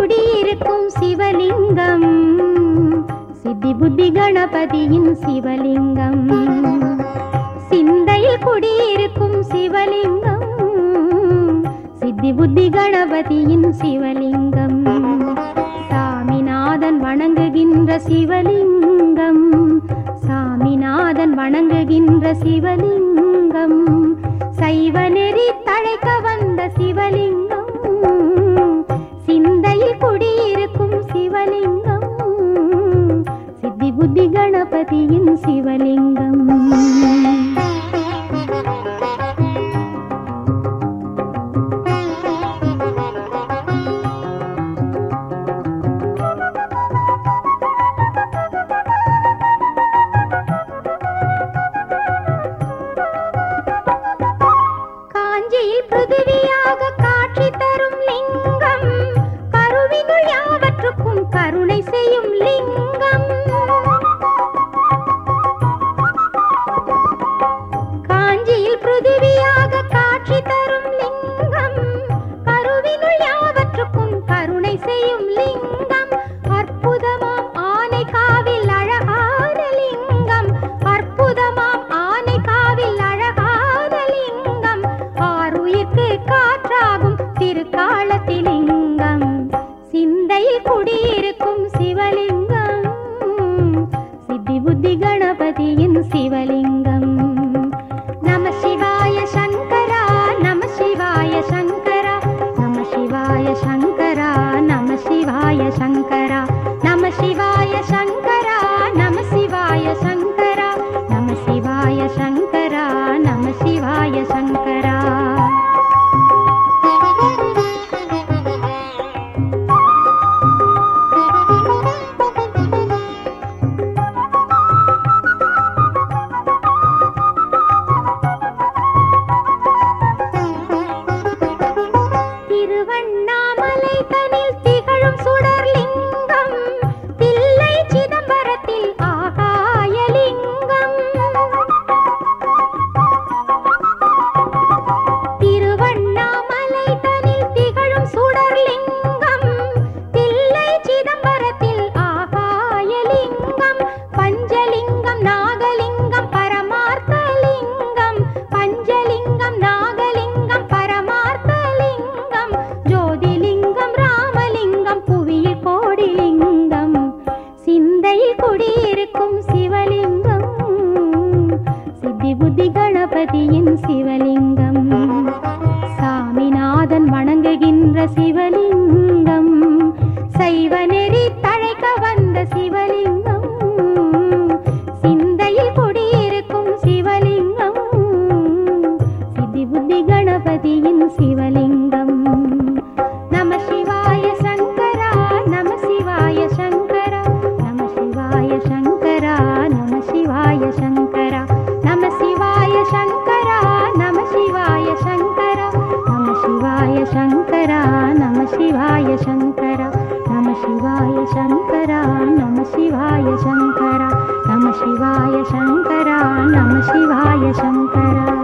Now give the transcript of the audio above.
குடியிருக்கும் சிவலிங்கம் சித்தி புத்தி கணபதியின் சிவலிங்கம். சிந்தையில் குடியிருக்கும் சிவலிங்கம் சித்தி புத்தி கணபதியின் சிவலிங்கம். சாமிநாதன் வணங்குகின்ற சிவலிங்கம் சாமிநாதன் வணங்குகின்ற சிவலிங்கம். சைவ நெறி தழைக்க வந்த சிவலிங்கம் சிந்தையில் குடியிருக்கும் சிவலிங்கம் சித்தி புத்தி கணபதியின் சிவலிங்கம். காஞ்சியில் பிருதிவியாக காட்சி தரும் லிங்கம் கருவினுள் யாவற்றுக்கும் கருணை செய்யும் லிங்கம். காஞ்சியில் பிருதிவியாக காட்சி தரும் லிங்கம் கருவினுள் யாவற்றுக்கும் கருணை செய்யும் லிங்கம். அற்புதமாம் ஆனை காவில் அழகான லிங்கம் அற்புதமாம் ஆனை காவில் அழகான லிங்கம். ஆருயிர்க்கு காற்றாகும் திருக்காலத்திலிங்கம் சிந்தையில் குடியிருக்கும் சிவலிங்கம் சித்தி புத்தி கணபதியின் சிவலிங்கம். நம சிவாய சங்கரா நம சிவாய சங்கரா நம சிவாய சங்கரா நம சிவாய சங்கரா நம சிவாய சங்கரா நம சிவாய சங்கரா நம சிவாய சங்கரா நம சிவாய சங்கரா. திருவண்ணாமலை தனில் திகழும் சுடர்லிங்கம் தில்லை சிதம்பரத்தில் ஆகாயலிங்கம். திருவண்ணாமலை தனில் திகழும் சுடர்லிங்கம் தில்லை சிதம்பரத்தில் ஆகாயலிங்கம். பஞ்சலிங்கம் நாகலிங்கம் பரமார்த்தலிங்கம் பஞ்சலிங்கம் நாகலிங்கம் பரமார்த்தலிங்கம். ஜோதிலிங்கம் ராமலிங்கம் புவியில் கோடிலிங்கம் சிந்தையில் குடியிருக்கும் சிவலிங்கம் சித்தி புத்தி கணபதியின் சிவலிங்கம். சாமிநாதன் வணங்குகின்ற சிவலிங்கம் சைவ நெறி தழைக்க வந்த சிவலிங்கம் சிந்தையில் குடியிருக்கும் சிவலிங்கம் சித்தி புத்தி கணபதியின் சிவலிங்கம். நம சிவாய சங்கரா நம சிவாய சங்கரா நம சிவாய சங்கரா நம சிவாய சங்கரா நம சிவாய சங்கரா நம சிவாய சங்கரா நம சிவாய சங்கரா நம சிவாய சங்கரா நம சிவாய சங்கரா நம சிவாய சங்கரா நம சிவாய சங்கரா நம சிவாய சங்கரா.